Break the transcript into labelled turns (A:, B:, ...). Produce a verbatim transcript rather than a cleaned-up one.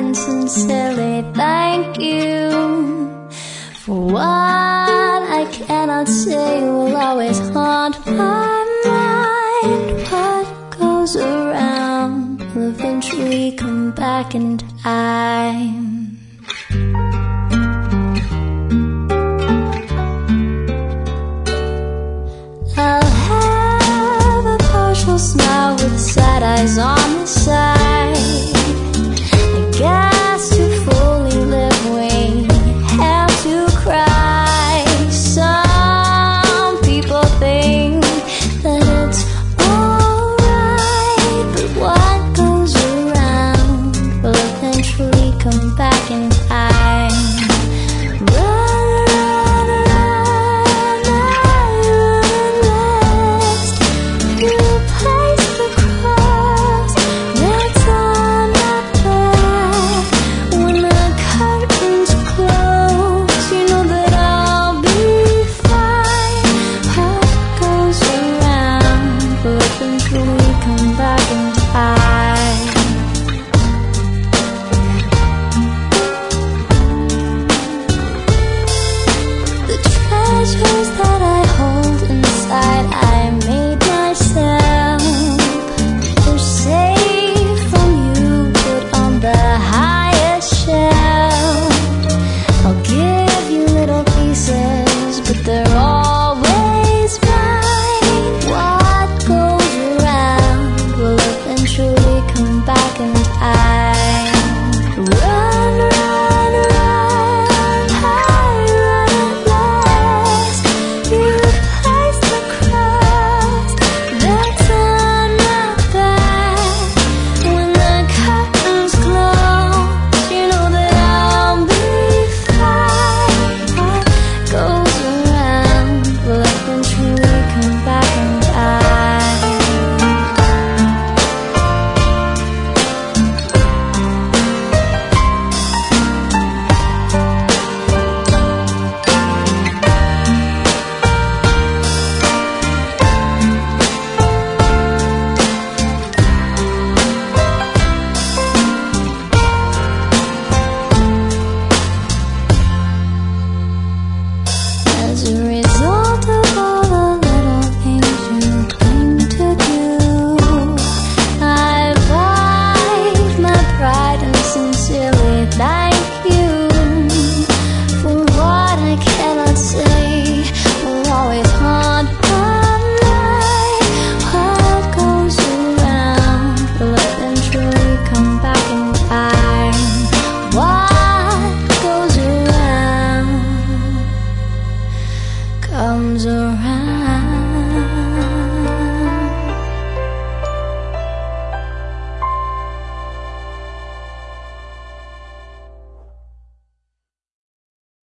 A: and sincerely thank you for what I cannot say will always haunt my mind. What goes around will eventually come back in time. I'll have a partial smile with sad eyes on the side. I guess to fully live we have to cry. Some people think that it's alright, but what goes around will eventually come back in time.